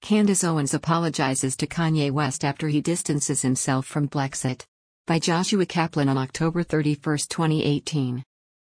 Candace Owens apologizes to Kanye West after he distances himself from Blexit. By Joshua Kaplan on October 31, 2018.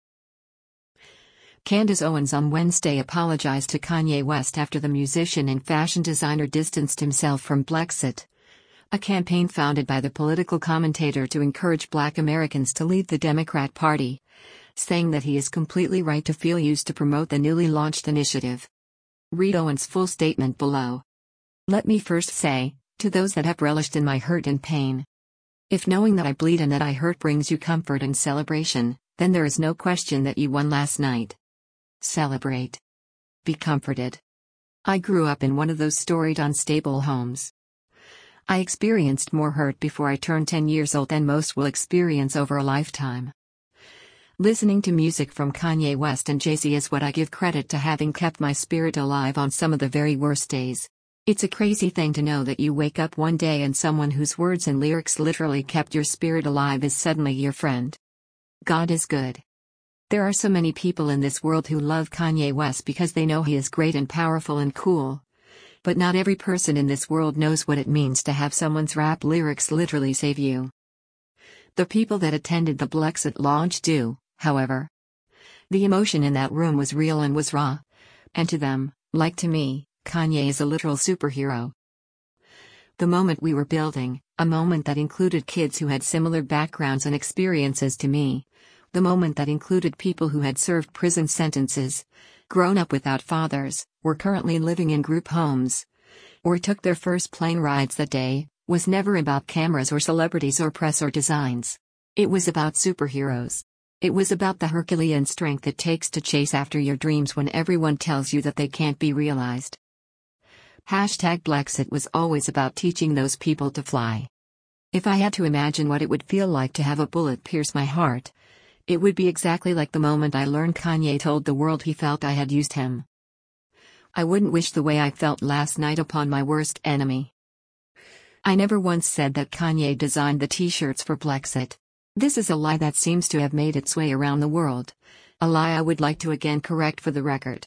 Candace Owens on Wednesday apologized to Kanye West after the musician and fashion designer distanced himself from Blexit, a campaign founded by the political commentator to encourage Black Americans to leave the Democrat Party, saying that he is completely right to feel used to promote the newly launched initiative. Read Owens' full statement below. Let me first say, to those that have relished in my hurt and pain, if knowing that I bleed and that I hurt brings you comfort and celebration, then there is no question that you won last night. Celebrate. Be comforted. I grew up in one of those storied unstable homes. I experienced more hurt before I turned 10 years old than most will experience over a lifetime. Listening to music from Kanye West and Jay-Z is what I give credit to having kept my spirit alive on some of the very worst days. It's a crazy thing to know that you wake up one day and someone whose words and lyrics literally kept your spirit alive is suddenly your friend. God is good. There are so many people in this world who love Kanye West because they know he is great and powerful and cool. But not every person in this world knows what it means to have someone's rap lyrics literally save you. The people that attended the Blexit launch do, however. The emotion in that room was real and was raw. And to them, like to me, Kanye is a literal superhero. The moment we were building, a moment that included kids who had similar backgrounds and experiences to me, the moment that included people who had served prison sentences, grown up without fathers, were currently living in group homes, or took their first plane rides that day, was never about cameras or celebrities or press or designs. It was about superheroes. It was about the Herculean strength it takes to chase after your dreams when everyone tells you that they can't be realized. #Blexit was always about teaching those people to fly. If I had to imagine what it would feel like to have a bullet pierce my heart, it would be exactly like the moment I learned Kanye told the world he felt I had used him. I wouldn't wish the way I felt last night upon my worst enemy. I never once said that Kanye designed the t-shirts for Blexit. This is a lie that seems to have made its way around the world. A lie I would like to again correct for the record.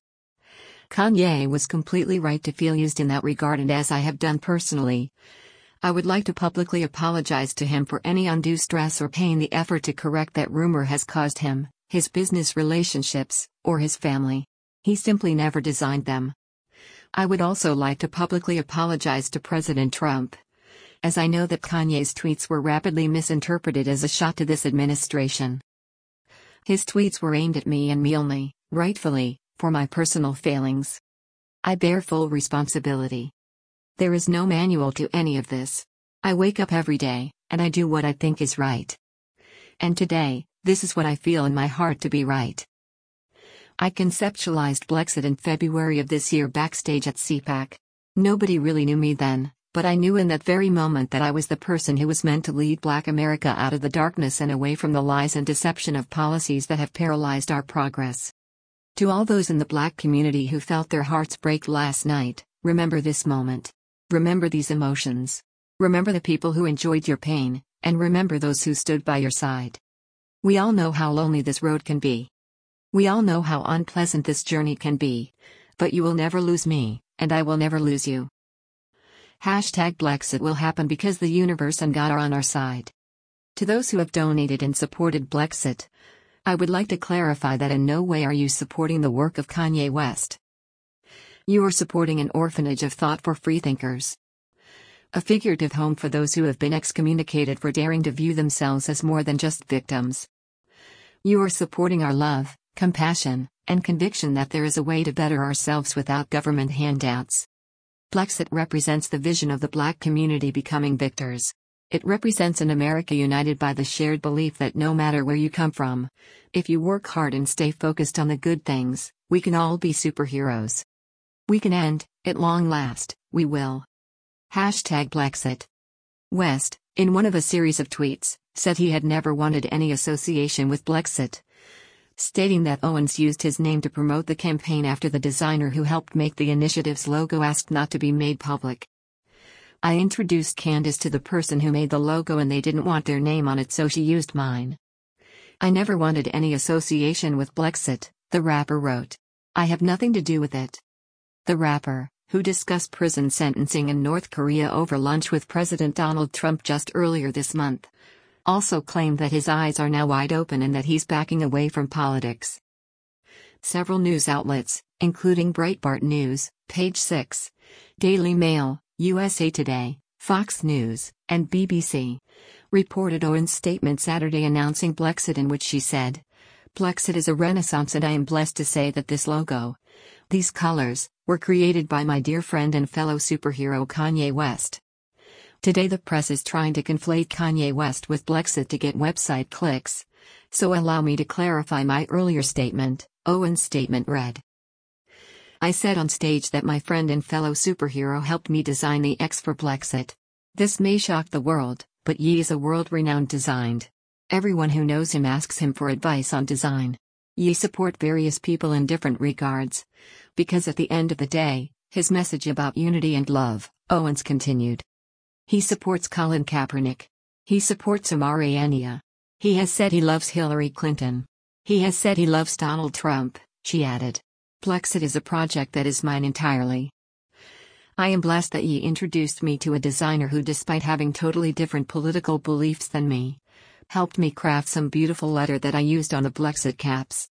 Kanye was completely right to feel used in that regard, and as I have done personally, I would like to publicly apologize to him for any undue stress or pain the effort to correct that rumor has caused him, his business relationships, or his family. He simply never designed them. I would also like to publicly apologize to President Trump, as I know that Kanye's tweets were rapidly misinterpreted as a shot to this administration. His tweets were aimed at me and me only, rightfully, for my personal failings. I bear full responsibility. There is no manual to any of this. I wake up every day, and I do what I think is right. And today, this is what I feel in my heart to be right. I conceptualized Blexit in February of this year backstage at CPAC. Nobody really knew me then, but I knew in that very moment that I was the person who was meant to lead Black America out of the darkness and away from the lies and deception of policies that have paralyzed our progress. To all those in the Black community who felt their hearts break last night, remember this moment. Remember these emotions. Remember the people who enjoyed your pain, and remember those who stood by your side. We all know how lonely this road can be. We all know how unpleasant this journey can be, but you will never lose me, and I will never lose you. #Blexit will happen because the universe and God are on our side. To those who have donated and supported Blexit, I would like to clarify that in no way are you supporting the work of Kanye West. You are supporting an orphanage of thought for freethinkers. A figurative home for those who have been excommunicated for daring to view themselves as more than just victims. You are supporting our love, compassion, and conviction that there is a way to better ourselves without government handouts. Blexit represents the vision of the Black community becoming victors. It represents an America united by the shared belief that no matter where you come from, if you work hard and stay focused on the good things, we can all be superheroes. We can end, at long last, we will. #Blexit. West, in one of a series of tweets, said he had never wanted any association with Blexit, stating that Owens used his name to promote the campaign after the designer who helped make the initiative's logo asked not to be made public. I introduced Candace to the person who made the logo and they didn't want their name on it, so she used mine. I never wanted any association with Blexit, the rapper wrote. I have nothing to do with it. The rapper, who discussed prison sentencing in North Korea over lunch with President Donald Trump just earlier this month, also claimed that his eyes are now wide open and that he's backing away from politics. Several news outlets, including Breitbart News, Page Six, Daily Mail, USA Today, Fox News, and BBC, reported Owen's statement Saturday announcing Blexit, in which she said, "Blexit is a renaissance, and I am blessed to say that this logo, these colors, were created by my dear friend and fellow superhero Kanye West." Today the press is trying to conflate Kanye West with Blexit to get website clicks, so allow me to clarify my earlier statement. Owen's statement read, "I said on stage that my friend and fellow superhero helped me design the X for Blexit. This may shock the world, but Ye is a world-renowned design. Everyone who knows him asks him for advice on design. Ye support various people in different regards, because at the end of the day, his message about unity and love," Owens continued. "He supports Colin Kaepernick. He supports Amari Ania. He has said he loves Hillary Clinton. He has said he loves Donald Trump," she added. "Blexit is a project that is mine entirely. I am blessed that Ye introduced me to a designer who, despite having totally different political beliefs than me, helped me craft some beautiful letter that I used on the Blexit caps.